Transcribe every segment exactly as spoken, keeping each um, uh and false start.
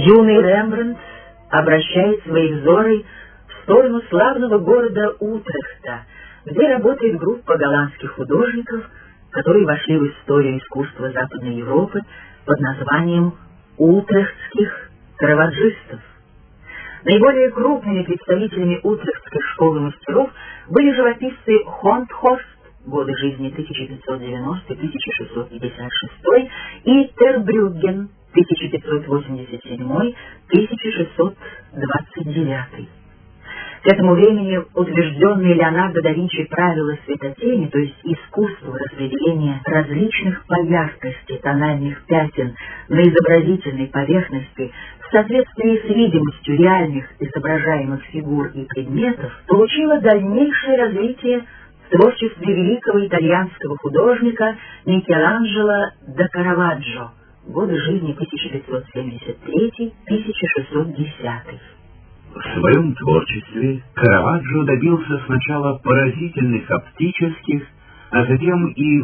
Юный Рембрандт обращает свои взоры в сторону славного города Утрехта, где работает группа голландских художников, которые вошли в историю искусства Западной Европы под названием утрехтских караваджистов. Наиболее крупными представителями утрехтской школы мастеров были живописцы Хонтхорст, годы жизни тысяча пятьсот девяностый — тысяча шестьсот пятьдесят шестой, и Тербрюгген, тысяча пятьсот восемьдесят седьмой — тысяча шестьсот двадцать девятый. К этому времени утвержденные Леонардо да Винчи правила светотени, то есть искусство распределения различных по яркости тональных пятен на изобразительной поверхности в соответствии с видимостью реальных изображаемых фигур и предметов, получило дальнейшее развитие в творчестве великого итальянского художника Микеланджело да Караваджо, годы жизни тысяча пятьсот семьдесят третий — тысяча шестьсот десятый. В своем творчестве Караваджо добился сначала поразительных оптических, а затем и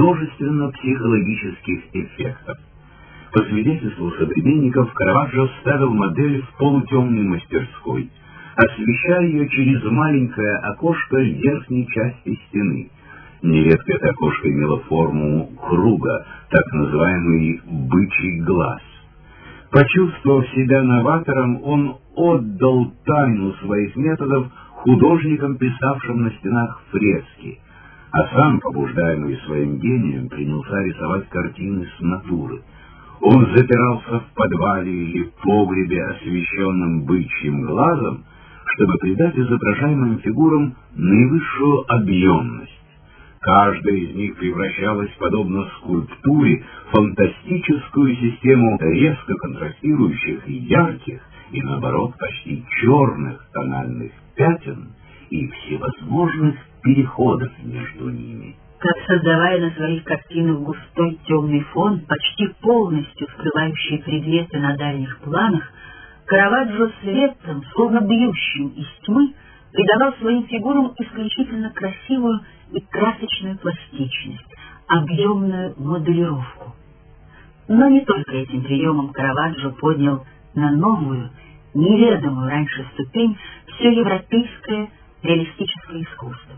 художественно-психологических эффектов. По свидетельству современников, Караваджо ставил модель в полутемной мастерской, освещая ее через маленькое окошко в верхней части стены. Нередко это окошко имело форму круга, так называемый «бычий глаз». Почувствовав себя новатором, он отдал тайну своих методов художникам, писавшим на стенах фрески, а сам, побуждаемый своим гением, принялся рисовать картины с натуры. Он запирался в подвале или погребе, освещенном бычьим глазом, чтобы придать изображаемым фигурам наивысшую объемность. Каждая из них превращалась, подобно скульптуре, в фантастическую систему резко контрастирующих и ярких, и, наоборот, почти черных тональных пятен и всевозможных переходов между ними. Как создавая на своих картинах густой темный фон, почти полностью скрывающий предметы на дальних планах, Караваджо светом, словно бьющим из тьмы, придавал своим фигурам исключительно красивую и красочную пластичность, объемную моделировку. Но не только этим приемом Караваджо поднял на новую, неведомую раньше ступень все европейское реалистическое искусство.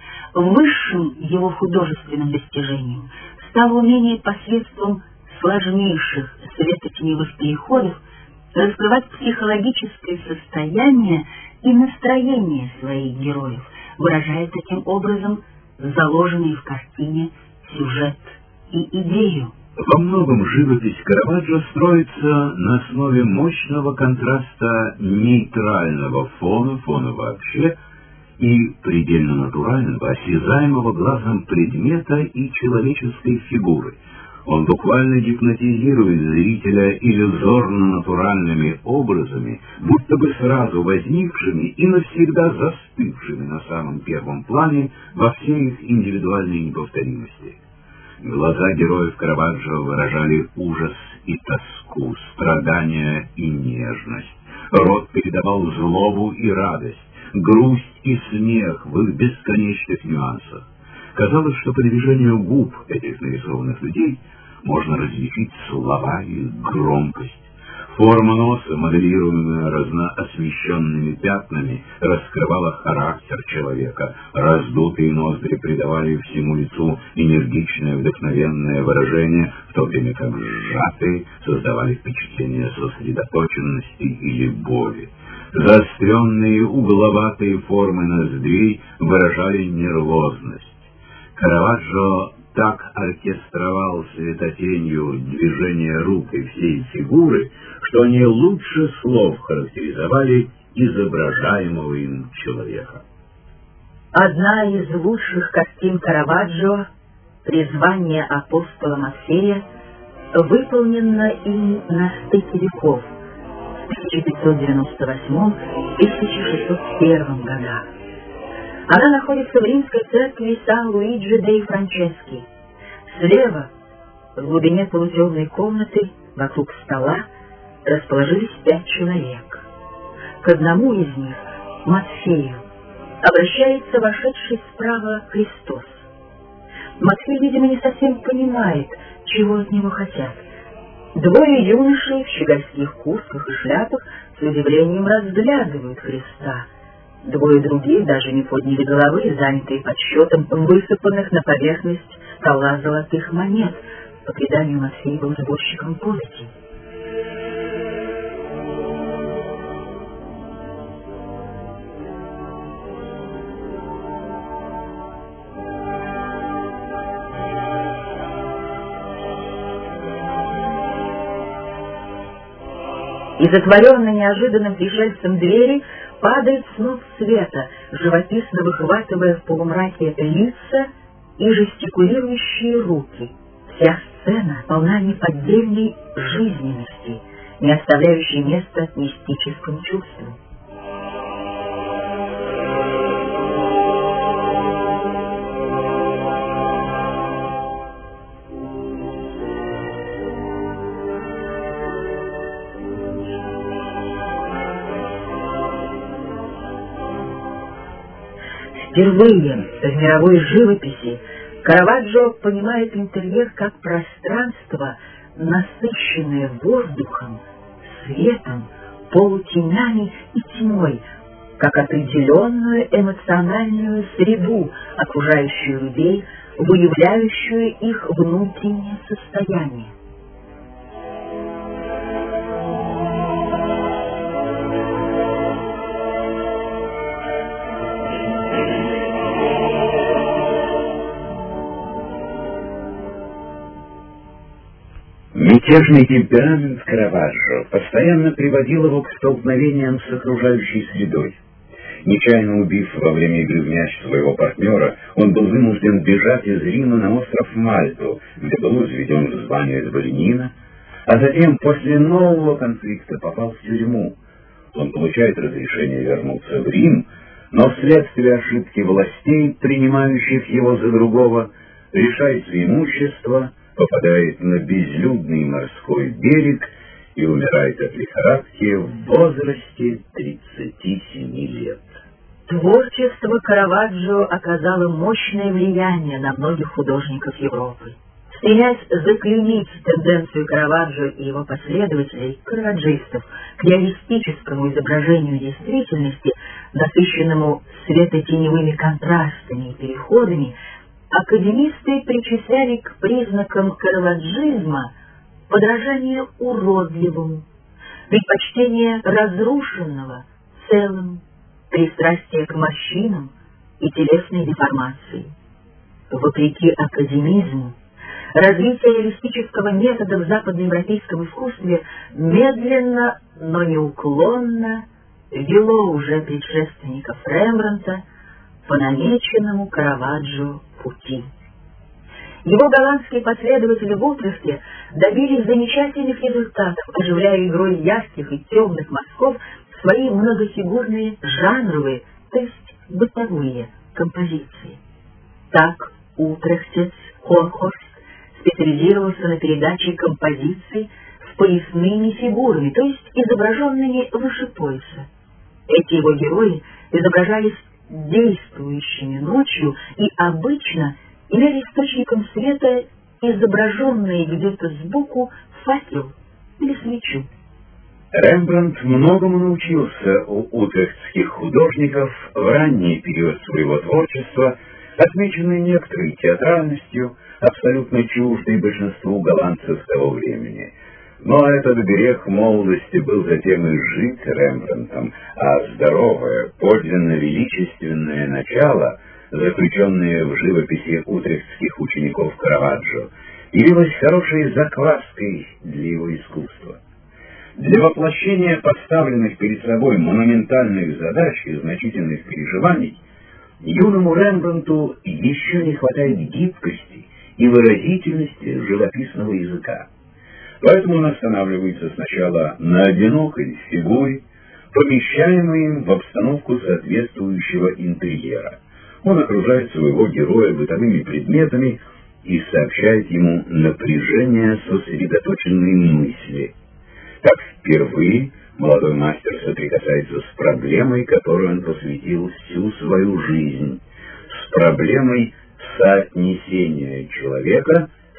Высшим его художественным достижением стало умение посредством сложнейших светотеневых переходов раскрывать психологическое состояние и настроение своих героев, выражая таким образом заложенный в картине сюжет и идею. Во многом живопись Караваджо строится на основе мощного контраста нейтрального фона, фона вообще, и предельно натурального, осязаемого глазом предмета и человеческой фигуры. Он буквально гипнотизирует зрителя иллюзорно-натуральными образами, будто бы сразу возникшими и навсегда застывшими на самом первом плане во всей их индивидуальной неповторимости. Глаза героев Караваджо выражали ужас и тоску, страдания и нежность. Рот передавал злобу и радость, грусть и смех в их бесконечных нюансах. Казалось, что по движению губ этих нарисованных людей можно различить слова и громкость. Форма носа, моделируемая разноосвещенными пятнами, раскрывала характер человека. Раздутые ноздри придавали всему лицу энергичное, вдохновенное выражение, в то время как сжатые создавали впечатление сосредоточенности или боли. Заостренные угловатые формы ноздрей выражали нервозность. Караваджо так оркестровал светотенью движения рук и всей фигуры, что они лучше слов характеризовали изображаемого им человека. Одна из лучших картин Караваджо «Призвание апостола Матфея» выполнена им на стыке веков в тысяча пятьсот девяносто восьмом — тысяча шестьсот первом годах. Она находится в римской церкви Сан-Луиджи дей Франчески. Слева, в глубине полутемной комнаты, вокруг стола, расположились пять человек. К одному из них, Матфею, обращается вошедший справа Христос. Матфей, видимо, не совсем понимает, чего от него хотят. Двое юношей в щегольских куртках и шляпах с удивлением разглядывают Христа. Двое других даже не подняли головы, занятые подсчетом высыпанных на поверхность стола золотых монет. По преданию, Матфей был сборщиком податей. Из отворенной неожиданным пришельцем двери падает сноп света, живописно выхватывая в полумраке лица и жестикулирующие руки. Вся сцена полна неподдельной жизненности, не оставляющей места мистическому чувству. Впервые в мировой живописи Караваджо понимает интерьер как пространство, насыщенное воздухом, светом, полутенями и тьмой, как определенную эмоциональную среду, окружающую людей, выявляющую их внутреннее состояние. Мятежный темперамент Караваджо постоянно приводил его к столкновениям с окружающей средой. Нечаянно убив во время игры в мяч своего партнера, он был вынужден бежать из Рима на остров Мальту, где был возведен в звание дворянина, а затем после нового конфликта попал в тюрьму. Он получает разрешение вернуться в Рим, но вследствие ошибки властей, принимающих его за другого, лишается имущества, попадает на безлюдный морской берег и умирает от лихорадки в возрасте тридцати семи лет. Творчество Караваджо оказало мощное влияние на многих художников Европы. Стремясь заклеймить тенденцию Караваджо и его последователей, караваджистов, к реалистическому изображению действительности, насыщенному светотеневыми контрастами и переходами, академисты причисляли к признакам караваджизма подражание уродливому, предпочтение разрушенного целым, пристрастие к морщинам и телесной деформации. Вопреки академизму, развитие реалистического метода в западноевропейском искусстве медленно, но неуклонно вело уже предшественников Рембрандта по намеченному Караваджо пути. Его голландские последователи в Утрехте добились замечательных результатов, оживляя игрой ярких и темных мазков свои многофигурные жанровые, то есть бытовые композиции. Так утрехтец Хорнхорст специализировался на передаче композиций с поясными фигурами, то есть изображенными выше пояса. Эти его герои изображались действующими ночью и обычно имели источником света изображенные где-то сбоку факел или свечу. Рембрандт многому научился у утрехтских художников в ранний период своего творчества, отмеченный некоторой театральностью, абсолютно чуждой большинству голландцев того времени. Но этот грех молодости был затем изжит Рембрандтом, а здоровое, подлинно величественное начало, заключенное в живописи утрехтских учеников Караваджо, явилось хорошей закваской для его искусства. Для воплощения поставленных перед собой монументальных задач и значительных переживаний юному Рембрандту еще не хватает гибкости и выразительности живописного языка. Поэтому он останавливается сначала на одинокой фигуре, помещаемой им в обстановку соответствующего интерьера. Он окружает своего героя бытовыми предметами и сообщает ему напряжение сосредоточенной мысли. Так впервые молодой мастер соприкасается с проблемой, которой он посвятил всю свою жизнь, с проблемой соотнесения человека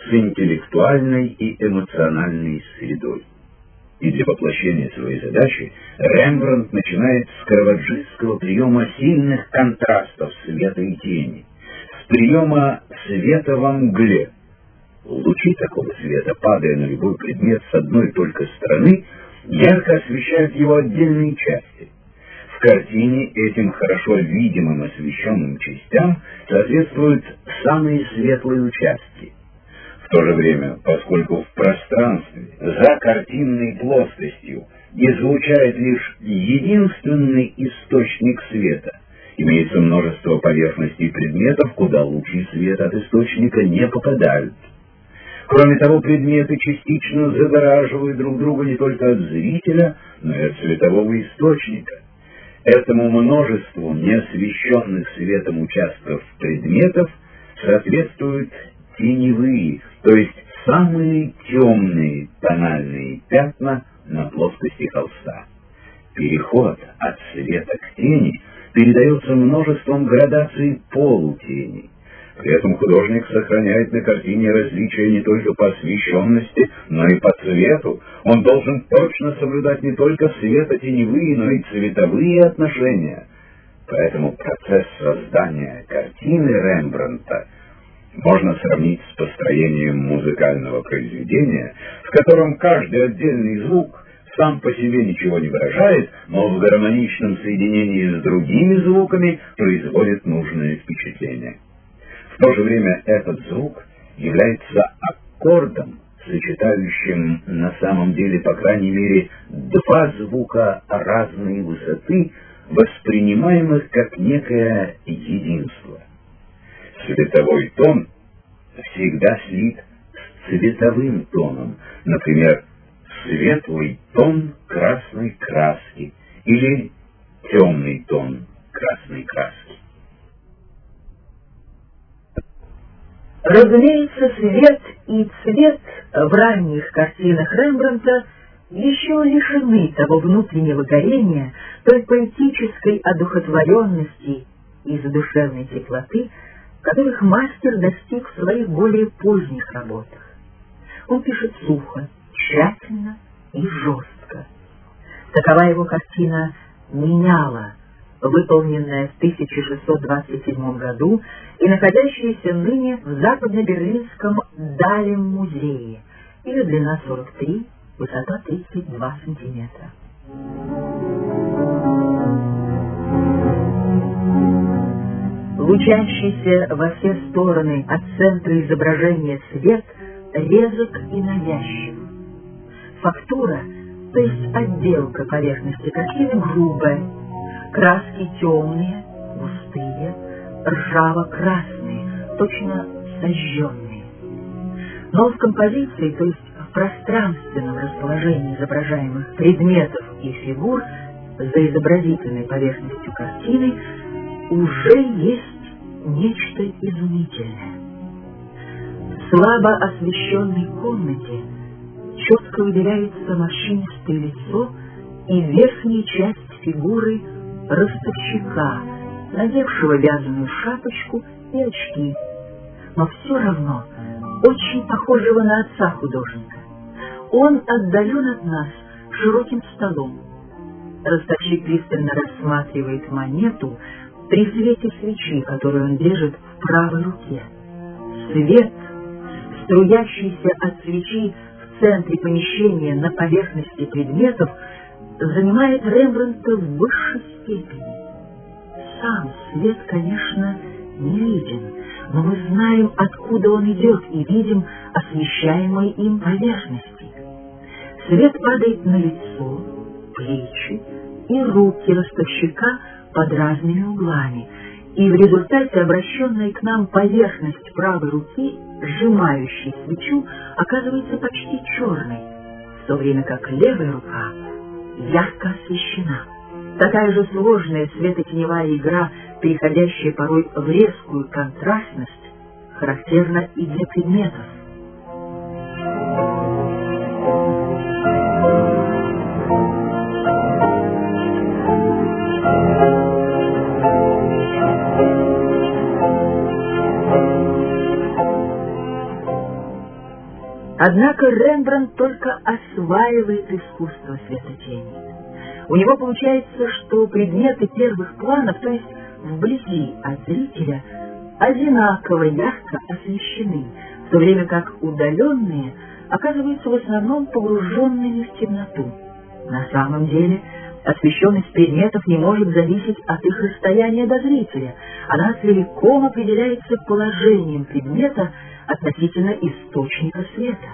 с интеллектуальной и эмоциональной средой. И для воплощения своей задачи Рембрандт начинает с караваджистского приема сильных контрастов света и тени, с приема света во мгле. Лучи такого света, падая на любой предмет с одной только стороны, ярко освещают его отдельные части. В картине этим хорошо видимым освещенным частям соответствуют самые светлые участки. В то же время, поскольку в пространстве за картинной плоскостью излучает лишь единственный источник света, имеется множество поверхностей предметов, куда лучи света от источника не попадают. Кроме того, предметы частично загораживают друг друга не только от зрителя, но и от светового источника. Этому множеству неосвещенных светом участков предметов соответствуют теневые, то есть самые темные тональные пятна на плоскости холста. Переход от света к тени передается множеством градаций полутени. При этом художник сохраняет на картине различия не только по освещенности, но и по цвету. Он должен точно соблюдать не только светотеневые, но и цветовые отношения. Поэтому процесс создания картины Рембрандта можно сравнить с построением музыкального произведения, в котором каждый отдельный звук сам по себе ничего не выражает, но в гармоничном соединении с другими звуками производит нужное впечатление. В то же время этот звук является аккордом, сочетающим на самом деле, по крайней мере, два звука разной высоты, воспринимаемых как некое единство. Цветовой тон всегда слит с цветовым тоном, например, светлый тон красной краски или темный тон красной краски. Разумеется, свет и цвет в ранних картинах Рембрандта еще лишены того внутреннего горения, той поэтической одухотворенности и задушевной теплоты, которых мастер достиг в своих более поздних работах. Он пишет сухо, тщательно и жестко. Такова его картина «Меняла», выполненная в тысяча шестьсот двадцать седьмом году и находящаяся ныне в Западно-Берлинском Далем музее. Ее длина сорок три, высота тридцать два сантиметра. Лучащийся во все стороны от центра изображения свет резок и навязчив. Фактура, то есть отделка поверхности картины, грубая, краски темные, густые, ржаво-красные, точно сожженные. Но в композиции, то есть в пространственном расположении изображаемых предметов и фигур за изобразительной поверхностью картины уже есть нечто изумительное. В слабо освещенной комнате четко выделяется морщинистое лицо и верхняя часть фигуры ростовщика, надевшего вязаную шапочку и очки, но все равно очень похожего на отца художника. Он отдален от нас широким столом. Ростовщик пристально рассматривает монету при свете свечи, которую он держит в правой руке. Свет, струящийся от свечи в центре помещения на поверхности предметов, занимает Рембрандта в высшей степени. Сам свет, конечно, не виден, но мы знаем, откуда он идет, и видим освещаемые им поверхности. Свет падает на лицо, плечи и руки ростовщика под разными углами, и в результате обращенная к нам поверхность правой руки, сжимающей свечу, оказывается почти черной, в то время как левая рука ярко освещена. Такая же сложная светотеневая игра, переходящая порой в резкую контрастность, характерна и для предметов. Однако Рембрандт только осваивает искусство светотени. У него получается, что предметы первых планов, то есть вблизи от зрителя, одинаково ярко освещены, в то время как удаленные оказываются в основном погруженными в темноту. На самом деле освещенность предметов не может зависеть от их расстояния до зрителя. Она целиком определяется положением предмета относительно источника света.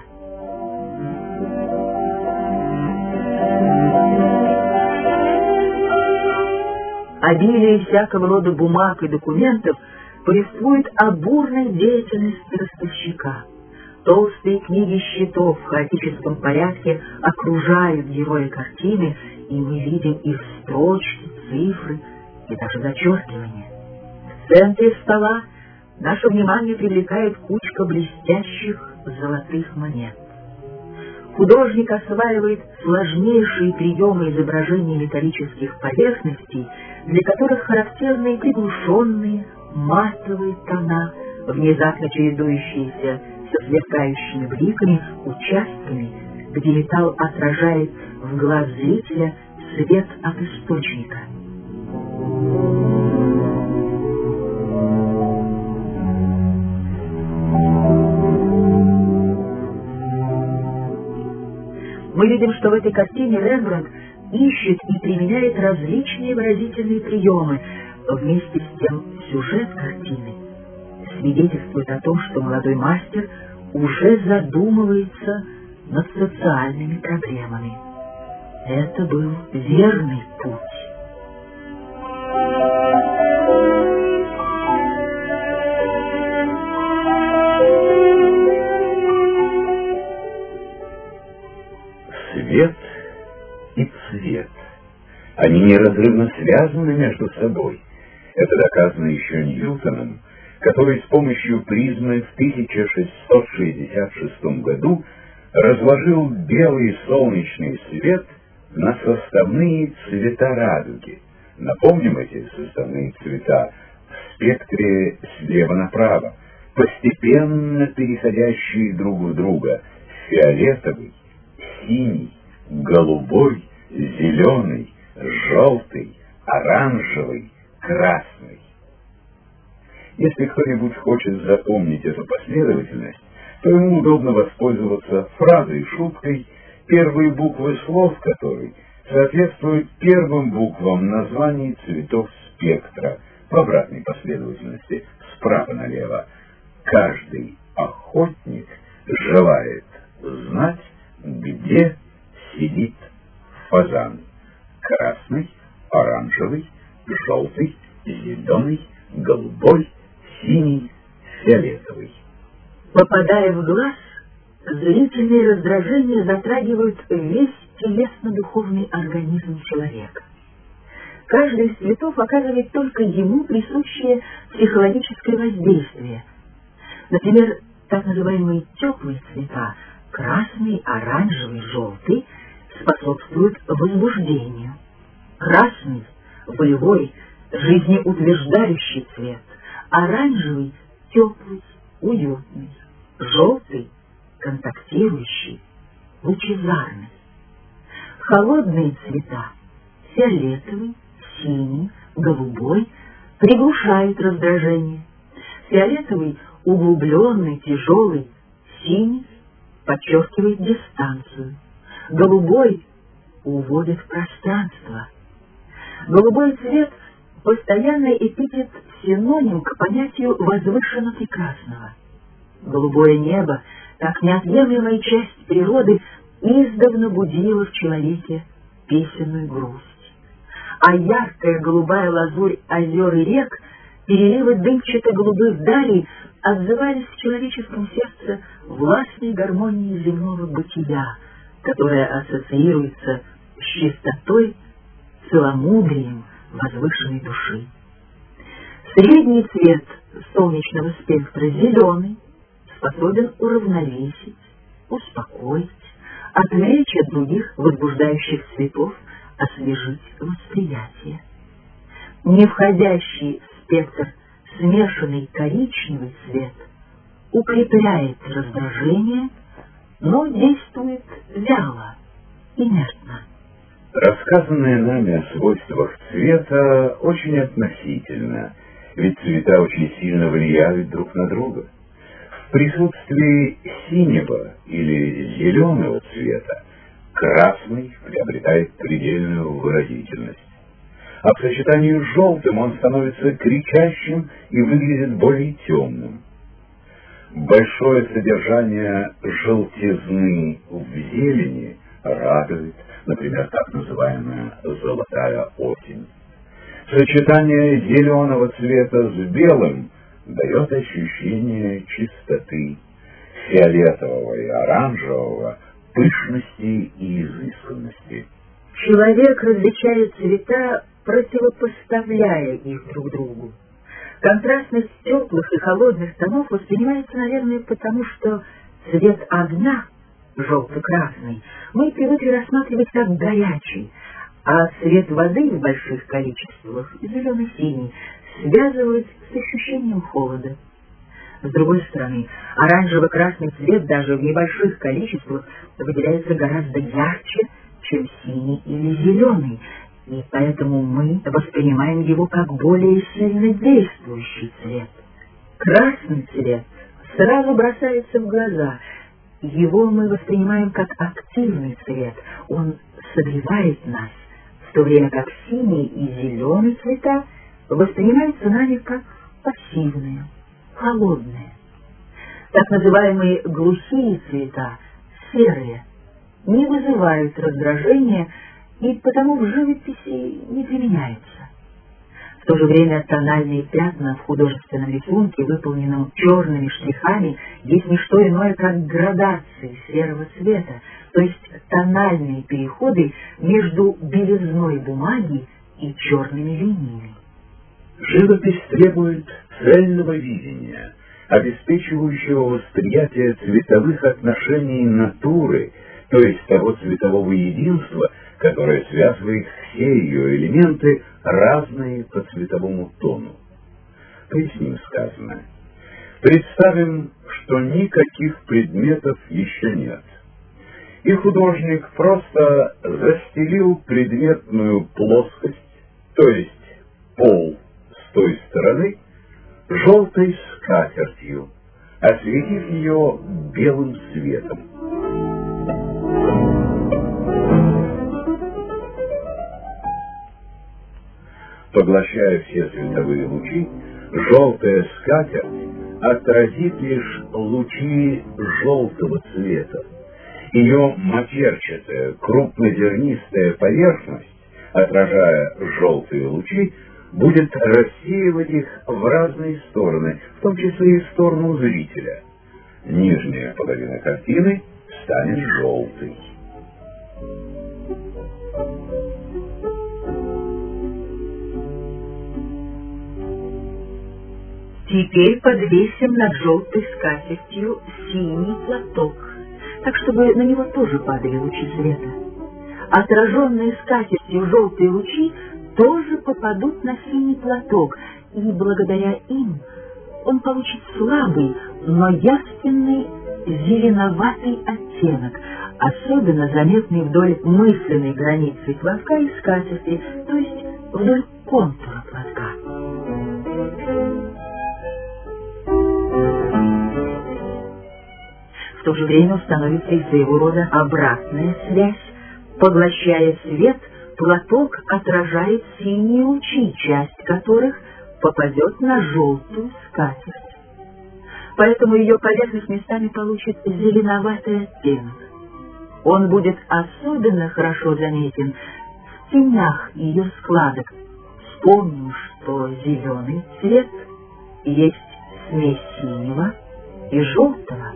Обилие всякого рода бумаг и документов повествует о бурной деятельности ростовщика. Толстые книги счетов в хаотическом порядке окружают героя картины, и мы видим их строчки, цифры и даже зачеркивания. В центре стола наше внимание привлекает кучка блестящих золотых монет. Художник осваивает сложнейшие приемы изображения металлических поверхностей, для которых характерны приглушенные матовые тона, внезапно чередующиеся со сверкающими бликами участками, где металл отражает в глаз зрителя свет от источника. Мы видим, что в этой картине Рембрандт ищет и применяет различные выразительные приемы. Вместе с тем сюжет картины свидетельствует о том, что молодой мастер уже задумывается над социальными проблемами. Это был верный путь. Свет и цвет. Они неразрывно связаны между собой. Это доказано еще Ньютоном, который с помощью призмы в тысяча шестьсот шестьдесят шестом году разложил белый солнечный свет на составные цвета радуги. Напомним эти составные цвета в спектре слева направо, постепенно переходящие друг в друга: фиолетовый, синий, голубой, зеленый, желтый, оранжевый, красный. Если кто-нибудь хочет запомнить эту последовательность, то ему удобно воспользоваться фразой-шуткой, первые буквы слов которой соответствуют первым буквам названий цветов спектра в обратной последовательности, справа налево. Каждый охотник желает знать, где сидит фазан. Красный, оранжевый, желтый, зеленый, голубой, синий, фиолетовый. Попадая в глаз, зрительные раздражения затрагивают весь телесно-духовный организм человека. Каждый из цветов оказывает только ему присущее психологическое воздействие. Например, так называемые теплые цвета — красный, оранжевый, желтый — способствуют возбуждению. Красный — волевой, жизнеутверждающий цвет, оранжевый — теплый, уютный, желтый — контактирующий, лучезарный. Холодные цвета — фиолетовый, синий, голубой — приглушают раздражение. Фиолетовый — углубленный, тяжелый, синий — подчеркивает дистанцию. Голубой — уводит в пространство. Голубой цвет — постоянный эпитет, синоним к понятию возвышенно прекрасного. Голубое небо, как неотъемлемая часть природы, издавна будила в человеке песенную грусть. А яркая голубая лазурь озер и рек, переливы дымчато-голубых далей отзывались в человеческом сердце властной гармонией земного бытия, которая ассоциируется с чистотой, целомудрием возвышенной души. Средний цвет солнечного спектра, зеленый, способен уравновесить, успокоить, отвлечь от других возбуждающих цветов, освежить восприятие. Не входящий в спектр смешанный коричневый цвет укрепляет раздражение, но действует вяло, инертно. Рассказанное нами о свойствах цвета очень относительно, ведь цвета очень сильно влияют друг на друга. В присутствии синего или зеленого цвета красный приобретает предельную выразительность, а в сочетании с желтым он становится кричащим и выглядит более темным. Большое содержание желтизны в зелени радует, например, так называемая «золотая осень». Сочетание зеленого цвета с белым дает ощущение чистоты, фиолетового и оранжевого — пышности и изысканности. Человек различает цвета, противопоставляя их друг другу. Контрастность теплых и холодных тонов воспринимается, наверное, потому что цвет огня, желто-красный, мы привыкли рассматривать как горячий, а цвет воды в больших количествах, зеленый-синий, связывают с ощущением холода. С другой стороны, оранжево-красный цвет даже в небольших количествах выделяется гораздо ярче, чем синий или зеленый, и поэтому мы воспринимаем его как более сильно действующий цвет. Красный цвет сразу бросается в глаза. Его мы воспринимаем как активный цвет, он согревает нас, в то время как синий и зеленый цвета воспринимаются нами как пассивные, холодные. Так называемые глухие цвета, серые, не вызывают раздражения и потому в живописи не применяются. В то же время тональные пятна в художественном рисунке, выполненном черными штрихами, есть не что иное, как градации серого цвета, то есть тональные переходы между белизной бумаги и черными линиями. Живопись требует цельного видения, обеспечивающего восприятие цветовых отношений натуры, то есть того цветового единства, которое связывает все ее элементы, разные по цветовому тону. Поясним сказанное. Представим, что никаких предметов еще нет, и художник просто застелил предметную плоскость, то есть пол с той стороны, желтой скатертью, осветив ее белым светом. Поглощая все световые лучи, желтая скатерть отразит лишь лучи желтого цвета. Ее матерчатая, крупнозернистая поверхность, отражая желтые лучи, будет рассеивать их в разные стороны, в том числе и в сторону зрителя. Нижняя половина картины станет желтой. Теперь подвесим над желтой скатертью синий платок, так чтобы на него тоже падали лучи света. Отраженные скатертью желтые лучи тоже попадут на синий платок, и благодаря им он получит слабый, но явственный зеленоватый оттенок, особенно заметный вдоль мысленной границы платка и скатерти, то есть вдоль контура платка. В то же время установится и своего рода обратная связь. Поглощая свет, платок отражает синие лучи, часть которых попадет на желтую скатерть. Поэтому ее поверхность местами получит зеленоватый оттенок. Он будет особенно хорошо заметен в тенях ее складок. Вспомним, что зеленый цвет есть смесь синего и желтого.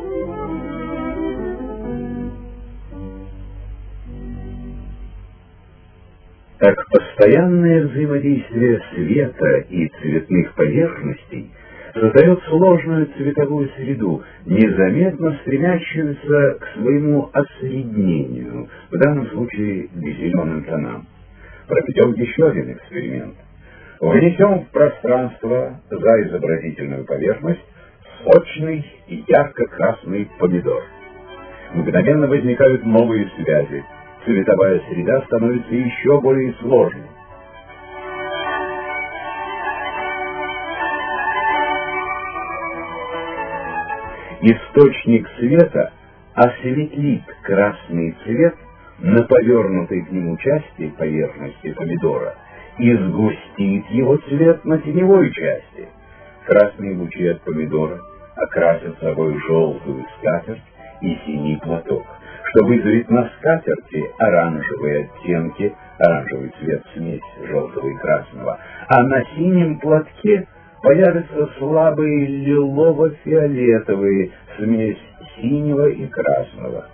Так постоянное взаимодействие света и цветных поверхностей создает сложную цветовую среду, незаметно стремящуюся к своему осреднению, в данном случае к зеленым тонам. Проведем еще один эксперимент. Внесем в пространство за изобразительную поверхность сочный и ярко-красный помидор. Мгновенно возникают новые связи. Цветовая среда становится еще более сложной. Источник света осветлит красный цвет на повернутой к нему части поверхности помидора и сгустит его цвет на теневой части. Красные лучи от помидора окрасят собой желтую скатерть и синий платок, что вызовет на скатерти оранжевые оттенки, оранжевый цвет смесь желтого и красного, а на синем платке появятся слабые лилово-фиолетовые, смесь синего и красного.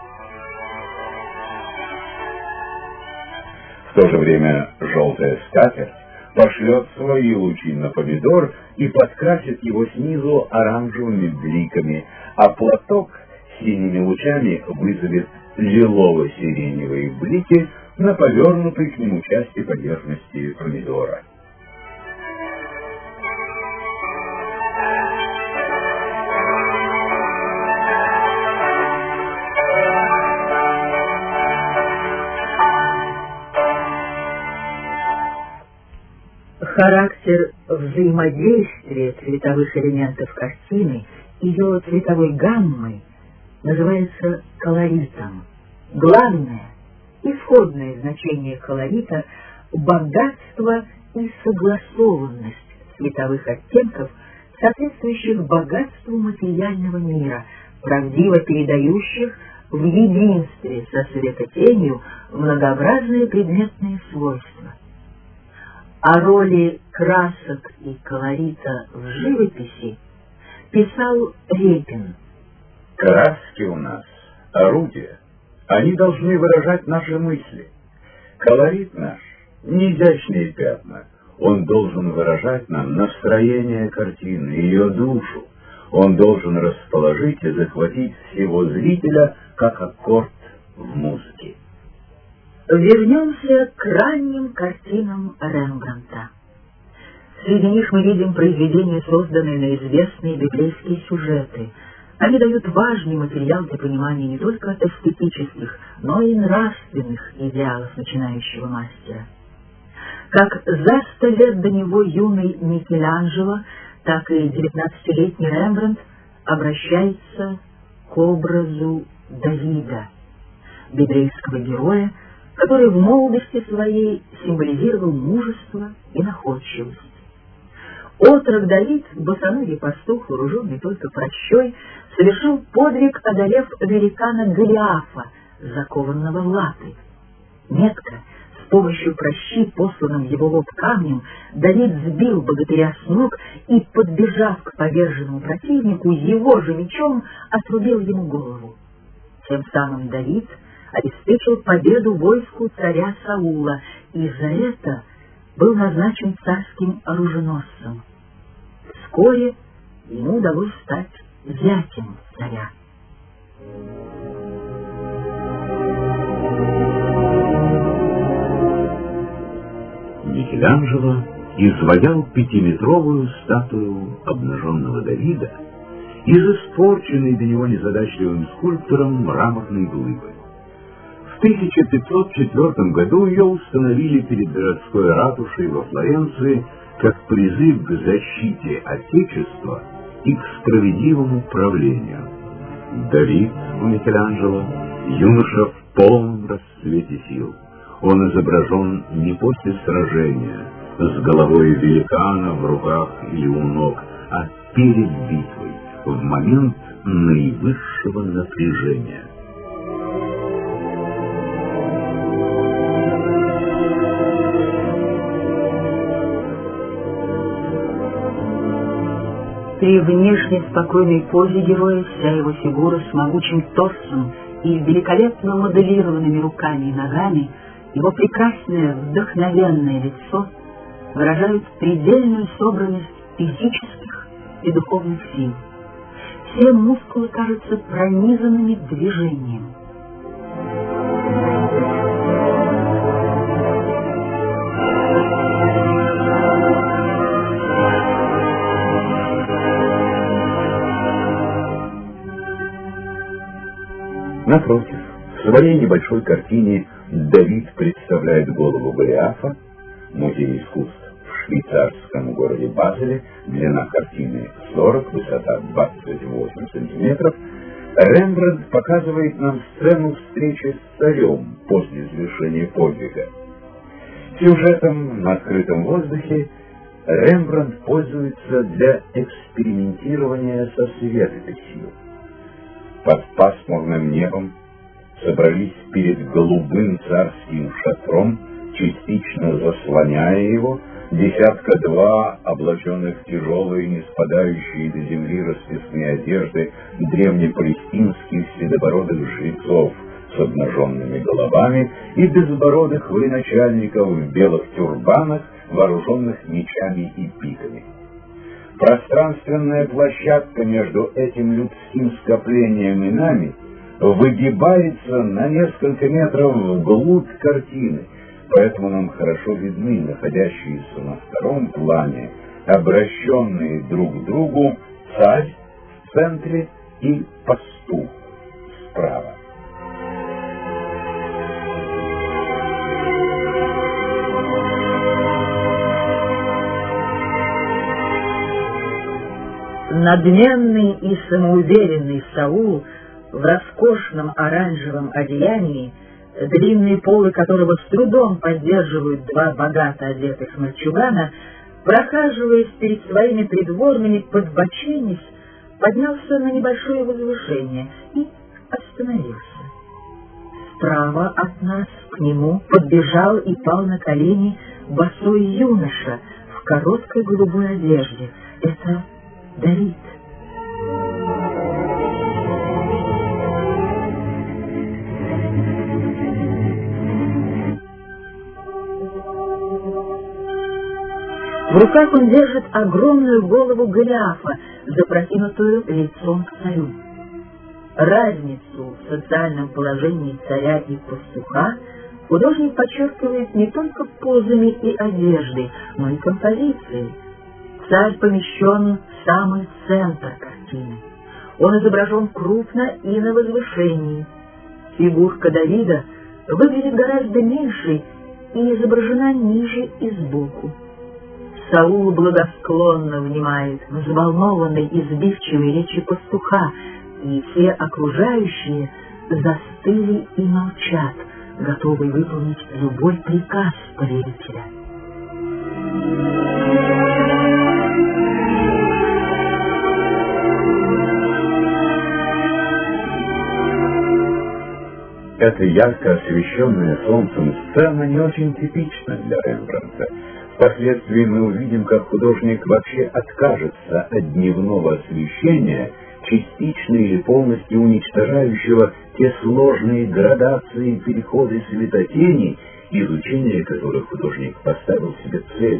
В то же время желтая скатерть пошлет свои лучи на помидор и подкрасит его снизу оранжевыми бликами, а платок синими лучами вызовет лилово-сиреневые блики на повернутой к нему части поверхности помидора. Характер взаимодействия цветовых элементов картины, ее цветовой гаммы, называется колоритом. Главное, исходное значение колорита — богатство и согласованность цветовых оттенков, соответствующих богатству материального мира, правдиво передающих в единстве со светотенью многообразные предметные свойства. О роли красок и колорита в живописи писал Репин. Краски у нас — орудия. Они должны выражать наши мысли. Колорит наш — не изящные пятна. Он должен выражать нам настроение картины, ее душу. Он должен расположить и захватить всего зрителя, как аккорд в музыке. Вернемся к ранним картинам Рембрандта. Среди них мы видим произведения, созданные на известные библейские сюжеты. Они дают важный материал для понимания не только эстетических, но и нравственных идеалов начинающего мастера. Как за сто лет до него юный Микеланджело, так и девятнадцатилетний Рембрандт обращается к образу Давида, библейского героя, который в молодости своей символизировал мужество и находчивость. Отрок Давид, босоногий пастух, вооруженный только прощой, совершил подвиг, одолев великана Голиафа, закованного в латы. Метко, с помощью прощи, посланным в его лоб камнем, Давид сбил богатыря с ног и, подбежав к поверженному противнику, его же мечом отрубил ему голову. Тем самым Давид обеспечил победу войску царя Саула и за это был назначен царским оруженосцем. Вскоре ему удалось стать зятем царя. Микеланджело изваял пятиметровую статую обнаженного Давида из испорченной до него незадачливым скульптором мраморной глыбы. В тысяча пятьсот четвёртом году ее установили перед городской ратушей во Флоренции как призыв к защите Отечества и к справедливому правлению. Давид у Микеланджело — юноша в полном расцвете сил. Он изображен не после сражения, с головой великана в руках или у ног, а перед битвой, в момент наивысшего напряжения. При внешне спокойной позе героя вся его фигура с могучим торсом и великолепно моделированными руками и ногами, его прекрасное вдохновенное лицо выражают предельную собранность физических и духовных сил. Все мускулы кажутся пронизанными движением. Напротив, в своей небольшой картине Давид представляет голову Голиафа, музей искусств в швейцарском городе Базеле, длина картины сорок, высота двадцать восемь сантиметров. Рембрандт показывает нам сцену встречи с царем после завершения подвига. Сюжетом на открытом воздухе Рембрандт пользуется для экспериментирования со светописью. Под пасмурным небом собрались перед голубым царским шатром, частично заслоняя его, десятка два облаченных в тяжелые, не спадающие до земли расписные одежды древнепалестинских седобородых жрецов с обнаженными головами и безбородых военачальников в белых тюрбанах, вооруженных мечами и пиками. Пространственная площадка между этим людским скоплением и нами выгибается на несколько метров вглубь картины, поэтому нам хорошо видны находящиеся на втором плане, обращенные друг к другу, царь в центре и пастух справа. Надменный и самоуверенный Саул в роскошном оранжевом одеянии, длинные полы которого с трудом поддерживают два богато одетых мальчугана, прохаживаясь перед своими придворными, подбоченясь, поднялся на небольшое возвышение и остановился. Справа от нас к нему подбежал и пал на колени босой юноша в короткой голубой одежде. Это Давид. В руках он держит огромную голову Голиафа, запрокинутую лицом к царю. Разницу в социальном положении царя и пастуха художник подчеркивает не только позами и одеждой, но и композицией. Царь помещен в самый центр картины. Он изображен крупно и на возвышении. Фигурка Давида выглядит гораздо меньшей и изображена ниже и сбоку. Саул благосклонно внимает взволнованной и сбивчивой речи пастуха, и все окружающие застыли и молчат, готовые выполнить любой приказ повелителя. Эта ярко освещенная солнцем сцена не очень типична для Рембрандта. Впоследствии мы увидим, как художник вообще откажется от дневного освещения, частично или полностью уничтожающего те сложные градации и переходы светотеней, изучение которых художник поставил себе целью.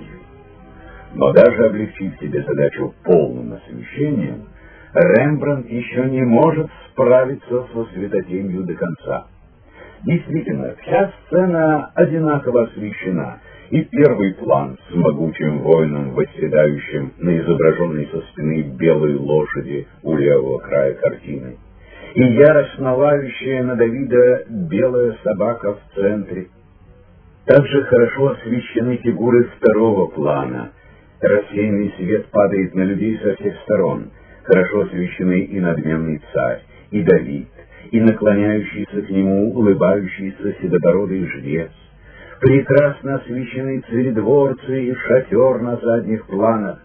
Но даже облегчив себе задачу полным освещением, Рембрандт еще не может справиться со светотенью до конца. Действительно, вся сцена одинаково освещена, и первый план с могучим воином, восседающим на изображенной со спины белой лошади у левого края картины, и яростно лающая на Давида белая собака в центре. Также хорошо освещены фигуры второго плана. Рассеянный свет падает на людей со всех сторон. Хорошо освещены и надменный царь, и Давид, и наклоняющийся к нему улыбающийся седобородый жрец. Прекрасно освещены царедворцы и шатер на задних планах.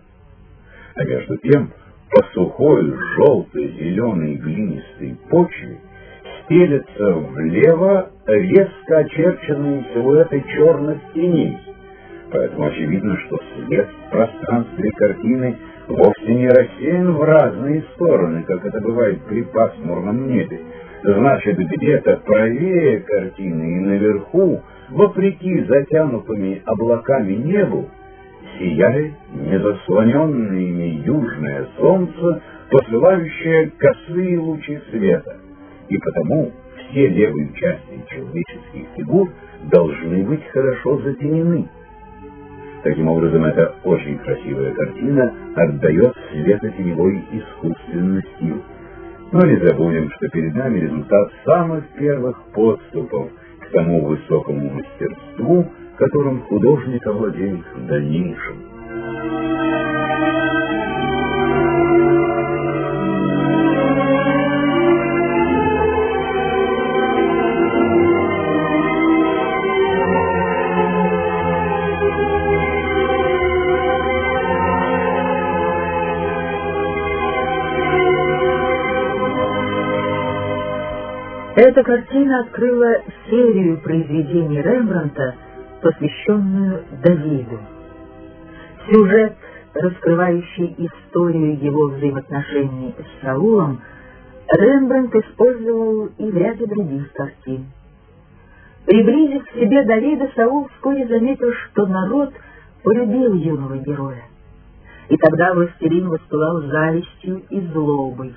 А между тем, по сухой, желтой, зеленой, глинистой почве стелятся влево резко очерченные силуэты черных теней. Поэтому очевидно, что свет в пространстве картины вовсе не рассеян в разные стороны, как это бывает при пасмурном небе. Значит, где-то правее картины и наверху, вопреки затянутыми облаками небу, сияет незаслоненное ими южное солнце, посылающее косые лучи света. И потому все левые части человеческих фигур должны быть хорошо затенены. Таким образом, эта очень красивая картина отдает светотеневой искусственностью. Но не забудем, что перед нами результат самых первых подступов к тому высокому мастерству, которым художник овладеет в дальнейшем. Эта картина открыла серию произведений Рембрандта, посвященную Давиду. Сюжет, раскрывающий историю его взаимоотношений с Саулом, Рембрандт использовал и в ряде других картин. Приблизив к себе Давида, Саул вскоре заметил, что народ полюбил юного героя. И тогда властелин воспылал завистью и злобой.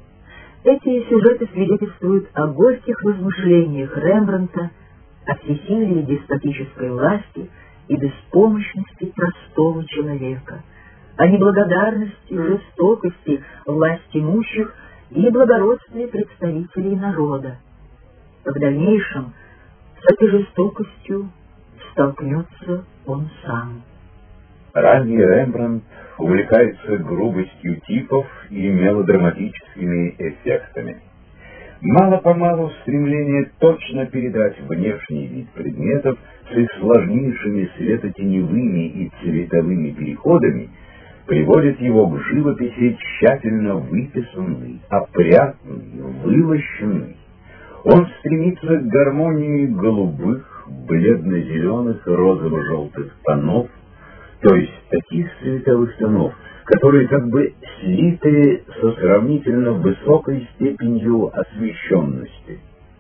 Эти сюжеты свидетельствуют о горьких размышлениях Рембрандта, о всесилии деспотической власти и беспомощности простого человека, о неблагодарности, жестокости власть имущих и благородстве представителей народа. В дальнейшем с этой жестокостью столкнется он сам. Ранний Рембрандт увлекается грубостью типов и мелодраматическими эффектами. Мало-помалу стремление точно передать внешний вид предметов с их сложнейшими светотеневыми и цветовыми переходами приводит его к живописи тщательно выписанной, опрятной, вылощенной. Он стремится к гармонии голубых, бледно-зеленых, розово-желтых тонов, то есть таких цветовых тонов, которые как бы слиты со сравнительно высокой степенью освещенности.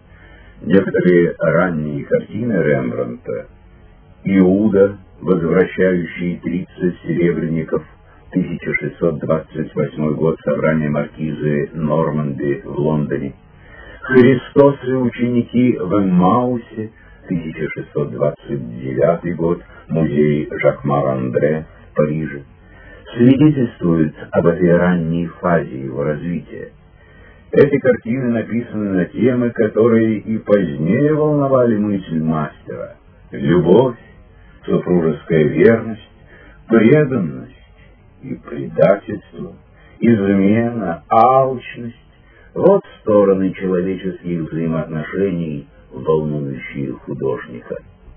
Некоторые ранние картины Рембрандта, Иуда, возвращающий тридцать серебряников, тысяча шестьсот двадцать восьмой год, собрание маркизы Норманди в Лондоне, Христос и ученики в Эммаусе, тысяча шестьсот двадцать девятый год, музей Жакмар-Андре в Париже, свидетельствует об этой ранней фазе его развития. Эти картины написаны на темы, которые и позднее волновали мысль мастера: любовь, супружеская верность, преданность и предательство, измена, алчность. Вот стороны человеческих взаимоотношений, волнующие художника.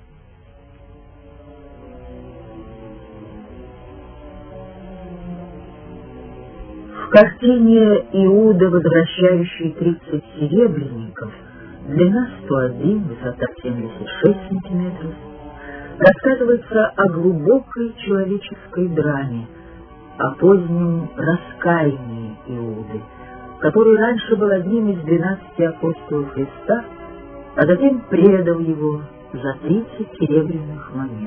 В картине «Иуда, возвращающий тридцать серебряников», длина сто один, высота семьдесят шесть сантиметров, рассказывается о глубокой человеческой драме, о позднем раскаянии Иуды, который раньше был одним из двенадцати апостолов Христа, а затем предал его за тридцать серебряных монет.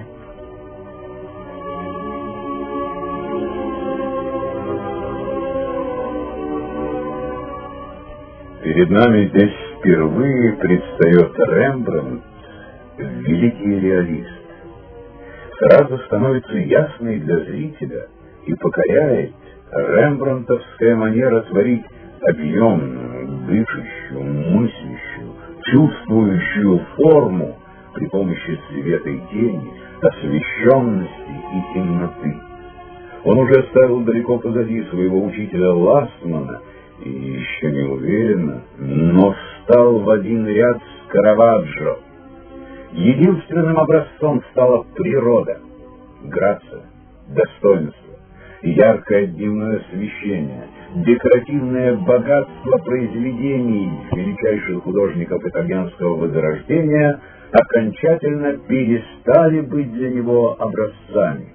Перед нами здесь впервые предстает Рембрандт, великий реалист. Сразу становится ясной для зрителя и покоряет рембрандтовская манера творить объемную, дышащую, мыслящую, чувствующую форму при помощи света и тени, освещенности и темноты. Он уже оставил далеко позади своего учителя Ластмана и еще не уверенно, но стал в один ряд с Караваджо. Единственным образцом стала природа, грация, достоинство, яркое дневное освещение, декоративное богатство произведений величайших художников итальянского возрождения окончательно перестали быть для него образцами.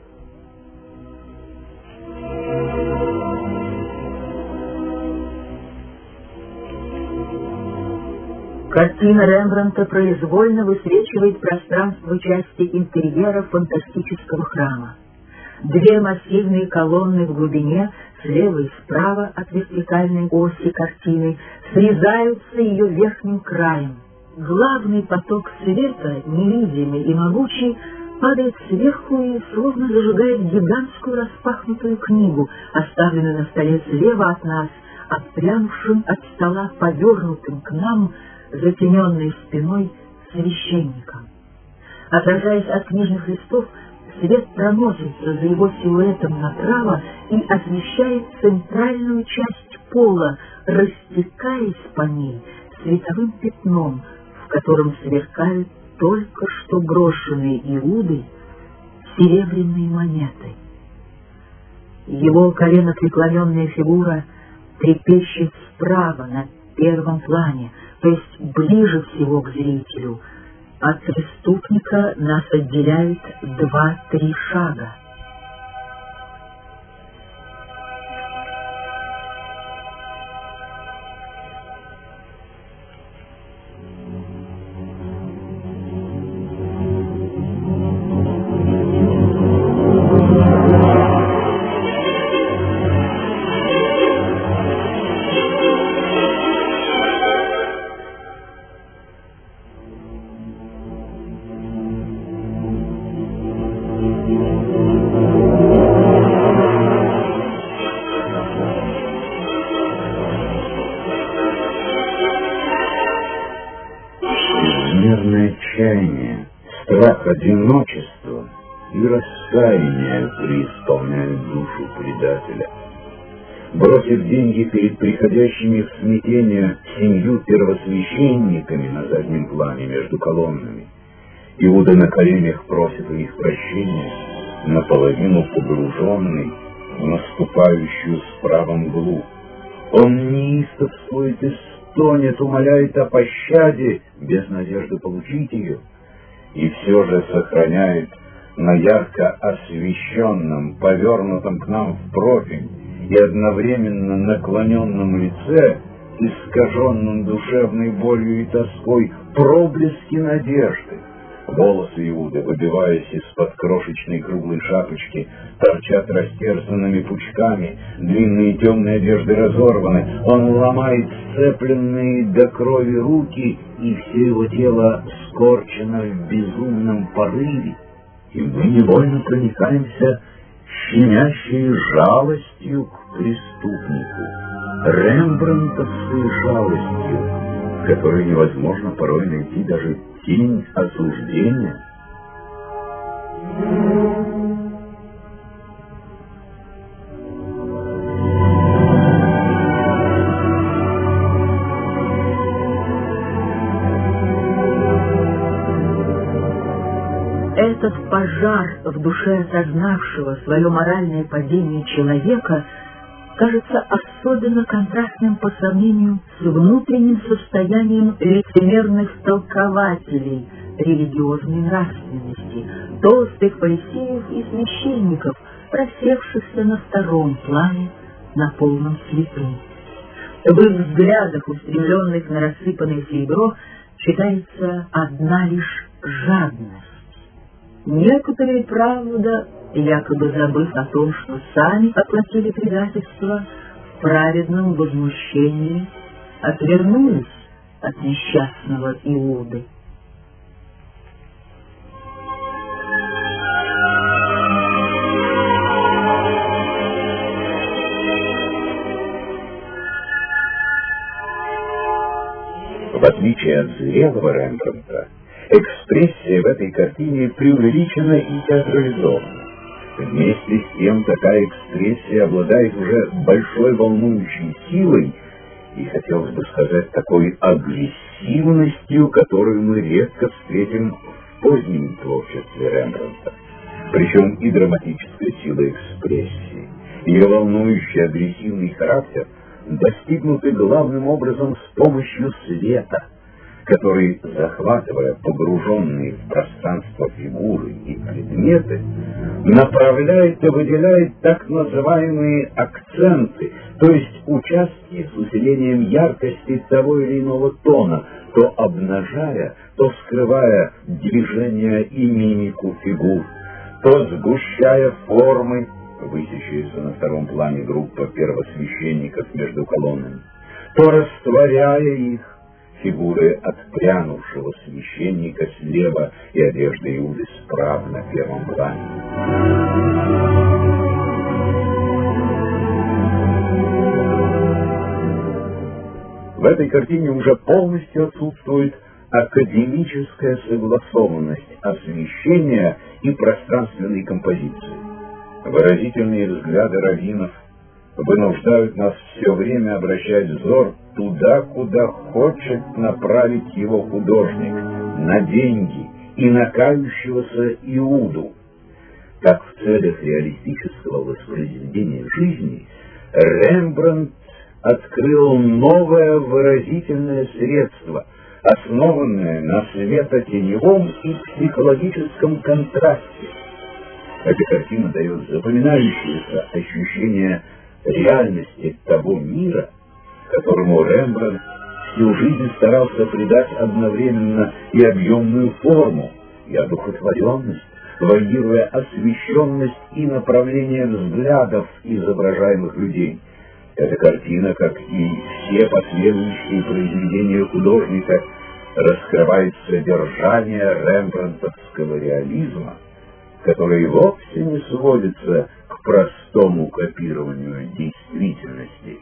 Картина Рембрандта произвольно высвечивает пространство части интерьера фантастического храма. Две массивные колонны в глубине, слева и справа от вертикальной оси картины, срезаются ее верхним краем. Главный поток света, невидимый и могучий, падает сверху и словно зажигает гигантскую распахнутую книгу, оставленную на столе слева от нас, отпрянувшим от стола, повернутым к нам, затененной спиной священником. Отражаясь от книжных листов, свет проносится за его силуэтом направо и освещает центральную часть пола, растекаясь по ней световым пятном, в котором сверкают только что брошенные Иудой серебряные монеты. Его коленопреклоненная фигура трепещет справа на первом плане, то есть ближе всего к зрителю. От преступника нас отделяет два-три шага. Безмерное отчаяние, страх одиночества и раскаяние преисполняют душу предателя. Бросив деньги перед приходящими в смятение семью первосвященниками на заднем плане между колоннами, Иуда на коленях просит у них прощения, наполовину погруженный в наступающую справа мглу. Он неистовствует и стонет, умоляет о пощаде, без надежды получить ее, и все же сохраняет на ярко освещенном, повернутом к нам в профиль и одновременно наклоненном лице, искаженном душевной болью и тоской, проблески надежды. Волосы Иуды, выбиваясь из-под крошечной круглой шапочки, торчат растерзанными пучками, длинные темные одежды разорваны, он ломает сцепленные до крови руки, и все его тело скорчено в безумном порыве, и мы невольно проникаемся щемящей жалостью к преступнику, рембрандтовской жалостью, в которой невозможно порой найти даже тень осуждения. Этот пожар в душе осознавшего свое моральное падение человека кажется особенно контрастным по сравнению с внутренним состоянием лицемерных толкователей религиозной нравственности, толстых фарисеев и священников, рассевшихся на втором плане на полном свету. В их взглядах, устремленных на рассыпанное серебро, читается одна лишь жадность. Некоторые, правда, якобы забыв о том, что сами оплатили предательство, в праведном возмущении отвернулись от несчастного Иуды. В отличие от зрелого Рембрандта, экспрессия в этой картине преувеличена и театрализована. Вместе с тем такая экспрессия обладает уже большой волнующей силой и, хотелось бы сказать, такой агрессивностью, которую мы редко встретим в позднем творчестве Рембрандта. Причем и драматическая сила экспрессии, ее волнующий агрессивный характер достигнуты главным образом с помощью света, который, захватывая погруженные в пространство фигуры и предметы, направляет и выделяет так называемые акценты, то есть участки с усилением яркости того или иного тона, то обнажая, то скрывая движения и мимику фигур, то сгущая формы, высящаяся на втором плане группа первосвященников между колоннами, то растворяя их, фигуры отпрянувшего священника слева и одежды Иуды справа на первом плане. В этой картине уже полностью отсутствует академическая согласованность освещения и пространственной композиции. Выразительные взгляды раввинов вынуждают нас все время обращать взор туда, куда хочет направить его художник, на деньги и на кающегося Иуду. Так, в целях реалистического воспроизведения жизни Рембрандт открыл новое выразительное средство, основанное на светотеневом и психологическом контрасте. Эта картина дает запоминающееся ощущение реальности того мира, которому Рембрандт всю жизнь старался придать одновременно и объемную форму, и одухотворенность, варьируя освещенность и направление взглядов изображаемых людей. Эта картина, как и все последующие произведения художника, раскрывает содержание рембрандтовского реализма, который вовсе не сводится к простому копированию действительности.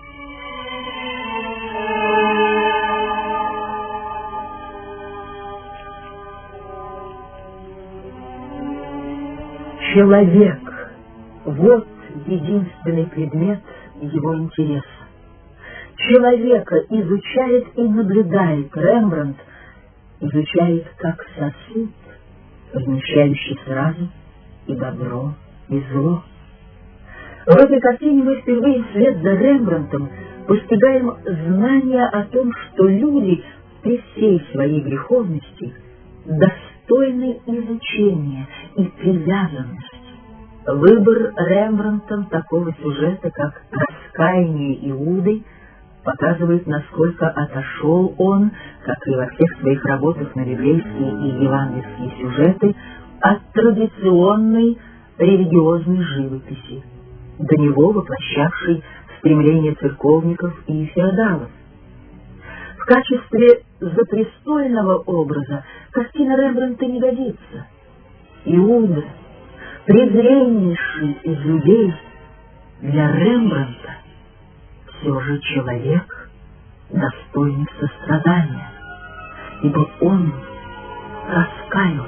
Человек — вот единственный предмет его интереса. Человека изучает и наблюдает Рембрандт, изучает как сосуд, вмещающий сразу и добро, и зло. В этой картине мы впервые вслед за Рембрандтом постигаем знание о том, что люди при всей своей греховности достойны изучения и привязанности. Выбор Рембрандтом такого сюжета, как «Раскаяние Иуды», показывает, насколько отошел он, как и во всех своих работах на библейские и евангельские сюжеты, от традиционной религиозной живописи, до него воплощавшей стремления церковников и феодалов. В качестве запрестольного образа картина Рембрандта не годится. Иуда, презреннейший из людей, для Рембрандта все же человек, достойный сострадания, ибо он раскаялся.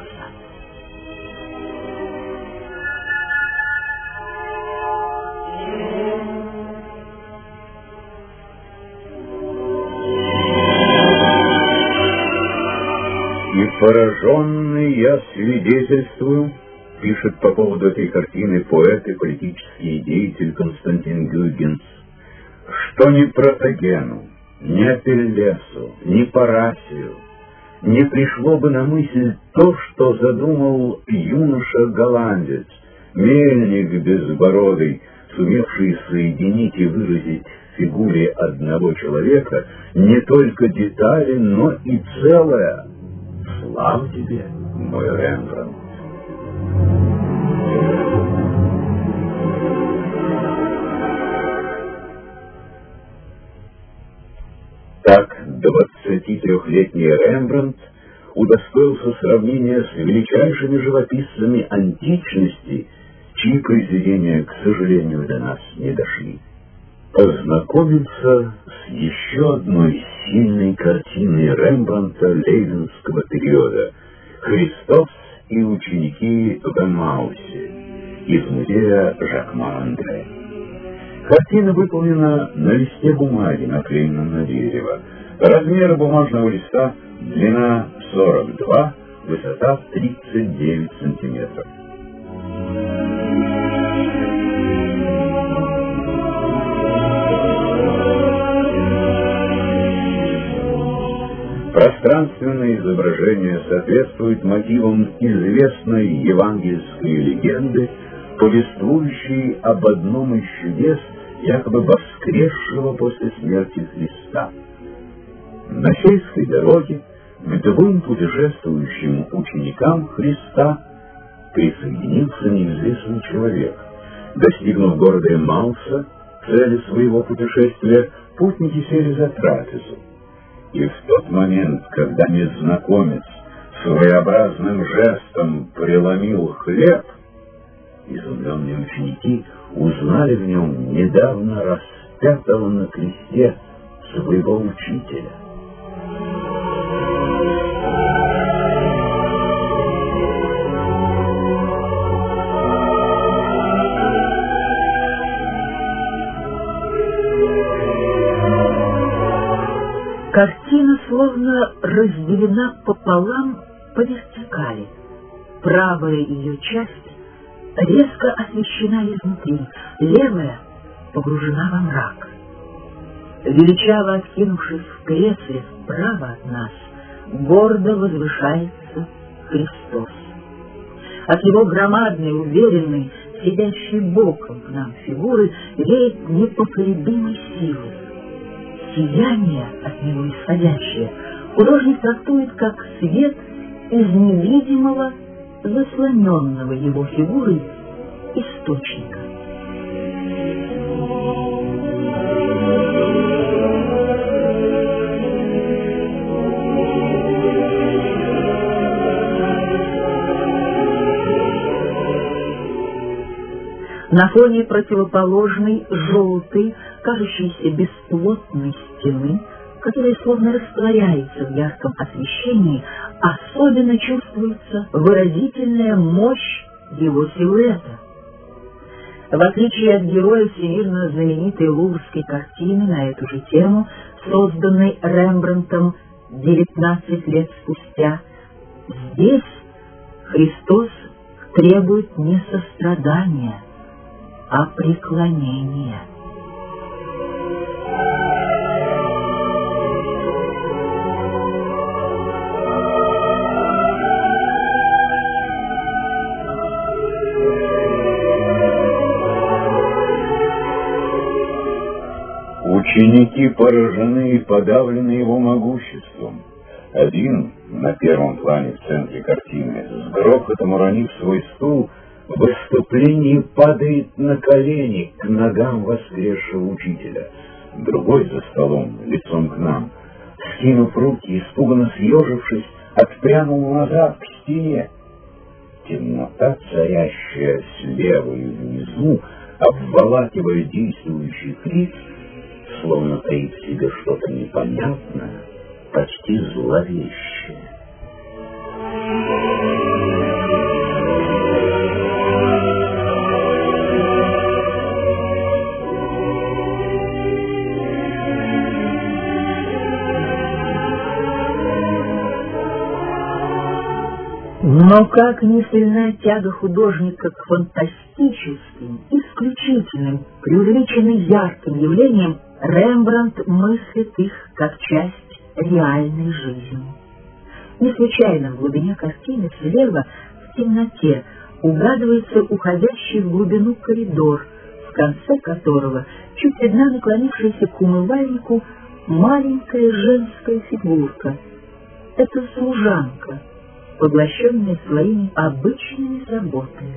И пораженный я свидетельствую, пишет по поводу этой картины поэт и политический деятель Константин Гюйгенс, что ни Протагену, ни Апеллесу, ни Парасию не пришло бы на мысль то, что задумал юноша-голландец, мельник безбородый, сумевший соединить и выразить в фигуре одного человека не только детали, но и целое. Слава тебе, мой Рембрандт! Так двадцатитрёхлетний Рембрандт удостоился сравнения с величайшими живописцами античности, чьи произведения, к сожалению, до нас не дошли. Познакомился с еще одной сильной картиной Рембрандта лейденского периода «Христос и ученики в Эммаусе» из музея Жакма-Андре. Картина выполнена на листе бумаги, наклеенном на дерево. Размеры бумажного листа: длина сорок два, высота тридцать девять сантиметров. Пространственное изображение соответствует мотивам известной евангельской легенды, повествующей об одном из чудес, якобы воскресшего после смерти Христа. На сельской дороге к двум путешествующим ученикам Христа присоединился неизвестный человек. Достигнув города Эммауса, цели своего путешествия, путники сели за трапезу. И в тот момент, когда незнакомец своеобразным жестом преломил хлеб, изумленные ученики узнали в нем недавно распятого на кресте своего учителя. Картина словно разделена пополам по вертикали. Правая ее часть резко освещена изнутри, левая погружена во мрак. Величаво откинувшись в кресле справа от нас, гордо возвышается Христос. От его громадной, уверенной, сидящей боком к нам фигуры веет непоколебимой силой. Сияние от него исходящее художник трактует как свет из невидимого, заслоненного его фигурой источника. На фоне противоположной, желтой, кажущейся бесплотной стены, которая словно растворяется в ярком освещении, особенно чувствуется выразительная мощь его силуэта. В отличие от героя всемирно знаменитой луврской картины на эту же тему, созданной Рембрандтом девятнадцать лет спустя, здесь Христос требует не сострадания, а преклонения. Ученики поражены и подавлены его могуществом. Один, на первом плане в центре картины, с грохотом уронив свой стул, в выступлении падает на колени к ногам воскресшего учителя. Другой за столом, лицом к нам, скинув руки, испуганно съежившись, отпрянул назад к стене. Темнота, царящая слева и внизу, обволакивая действующих лиц, словно таит в себе что-то непонятное, почти зловещее. Но как ни сильна тяга художника к фантастическим, исключительным, преувеличенно ярким явлениям, Рембрандт мыслит их как часть реальной жизни. Не случайно в глубине картины слева, в темноте, угадывается уходящий в глубину коридор, в конце которого чуть видна наклонившаяся к умывальнику маленькая женская фигурка. Это служанка, поглощенная своими обычными заботами.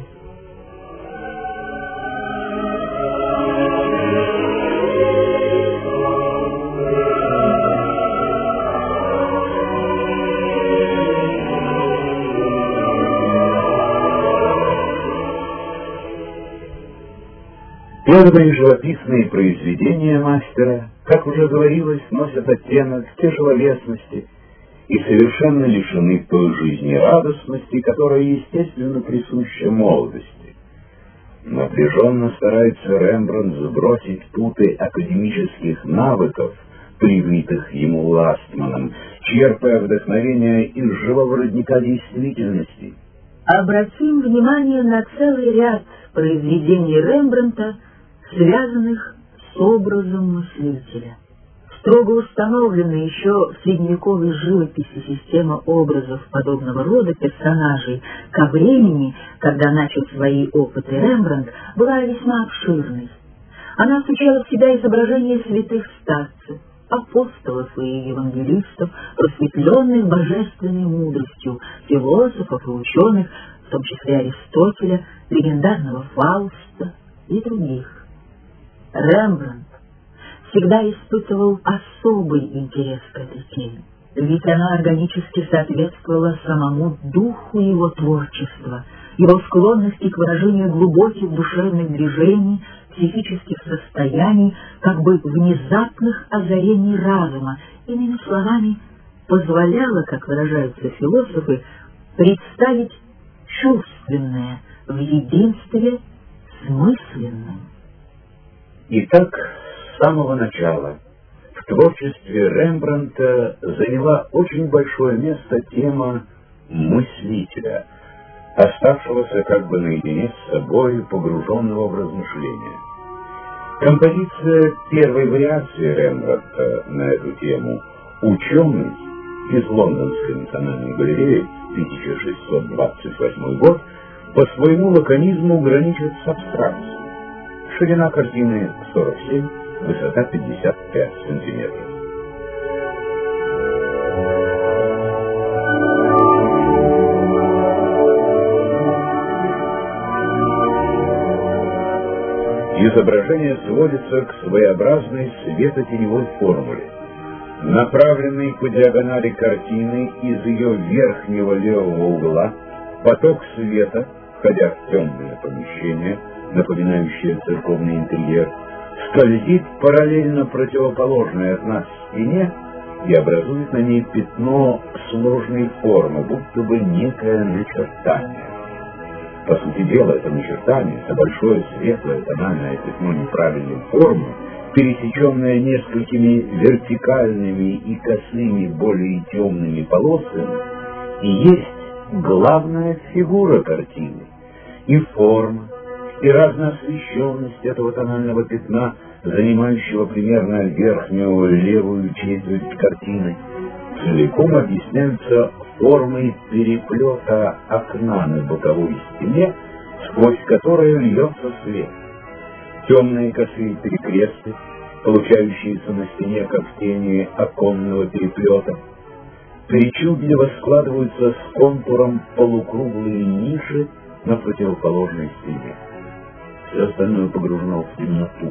Первые живописные произведения мастера, как уже говорилось, носят оттенок тяжеловесности и совершенно лишены той жизнерадостности, которая естественно присуща молодости. Напряженно старается Рембрандт сбросить путы академических навыков, привитых ему Ластманом, черпая вдохновение из живого родника действительности. Обратим внимание на целый ряд произведений Рембрандта, связанных с образом мыслителя. Строго установленная еще в средневековой живописи система образов подобного рода персонажей ко времени, когда начал свои опыты Рембрандт, была весьма обширной. Она включала в себя изображения святых старцев, апостолов и евангелистов, просветленных божественной мудростью, философов и ученых, в том числе Аристотеля, легендарного Фауста и других. Рембрандт всегда испытывал особый интерес к этой теме, ведь она органически соответствовала самому духу его творчества, его склонности к выражению глубоких душевных движений, психических состояний, как бы внезапных озарений разума, иными словами, позволяла, как выражаются философы, представить чувственное в единстве с мысленным. Итак, с самого начала в творчестве Рембрандта заняла очень большое место тема мыслителя, оставшегося как бы наедине с собой, погруженного в размышления. Композиция первой вариации Рембрандта на эту тему «Ученый» из Лондонской национальной галереи, тысяча шестьсот двадцать восьмой год, по своему лаконизму граничит с абстракцией. Ширина картины сорок семь, высота пятьдесят пять сантиметров. Изображение сводится к своеобразной светотеневой формуле. Направленный по диагонали картины из ее верхнего левого угла поток света, входя в темное помещение, напоминающее церковный интерьер, скользит параллельно противоположной от нас стене и образует на ней пятно сложной формы, будто бы некое начертание. По сути дела, это начертание, это большое светлое тональное пятно неправильной формы, пересеченное несколькими вертикальными и косыми, более темными полосами, и есть главная фигура картины. И форма, и разноосвещенность этого тонального пятна, занимающего примерно верхнюю левую четверть картины, целиком объясняются формой переплета окна на боковой стене, сквозь которое льется свет. Темные косые перекресты, получающиеся на стене как тени оконного переплета, причудливо складываются с контуром полукруглые ниши на противоположной стене. Все остальное погружено в темноту.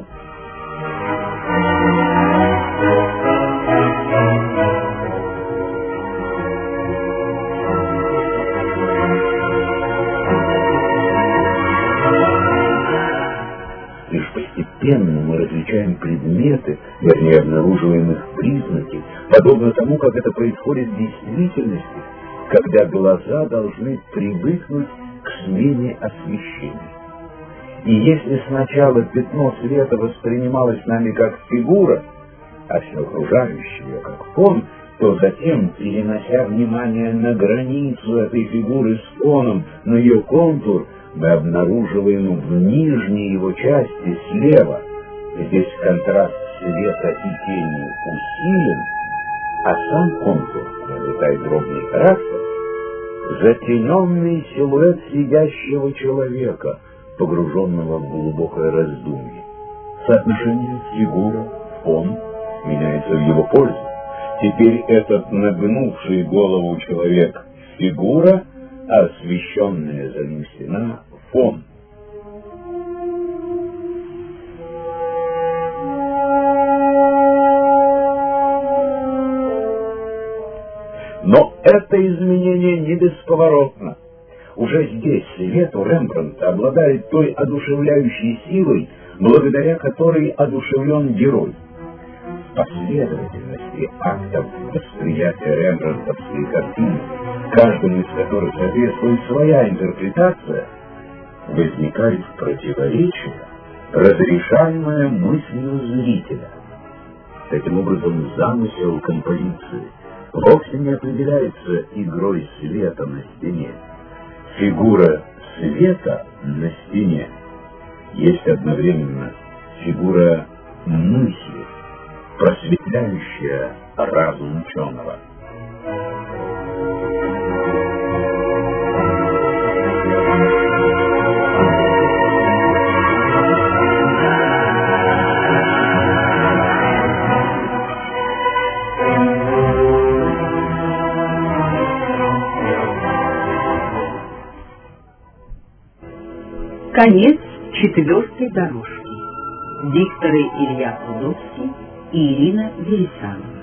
Лишь постепенно мы различаем предметы, вернее, обнаруживаем их признаки, подобно тому, как это происходит в действительности, когда глаза должны привыкнуть к смене освещения. И если сначала пятно света воспринималось нами как фигура, а все окружающее как фон, то затем, перенося внимание на границу этой фигуры с фоном, на ее контур, мы обнаруживаем в нижней его части слева. Здесь контраст света и тени усилен, а сам контур приобретает дробный характер, затененный силуэт сидящего человека, погруженного в глубокое раздумье. Соотношение фигура-фон меняется в его пользу. Теперь этот нагнувший голову человек — фигура, а освещенная за ним стена — фон. Но это изменение не бесповоротно. Уже здесь свет у Рембрандта обладает той одушевляющей силой, благодаря которой одушевлен герой. В последовательности актов восприятия рембрандтовской картины, каждому из которых соответствует своя интерпретация, возникает противоречие, разрешаемое мыслью зрителя. Таким образом, замысел композиции вовсе не определяется игрой света на стене. Фигура света на стене есть одновременно фигура мысли, просветляющая разум ученого. Конец четвертой дорожки. Дикторы Илья Худовский и Ирина Вересанова.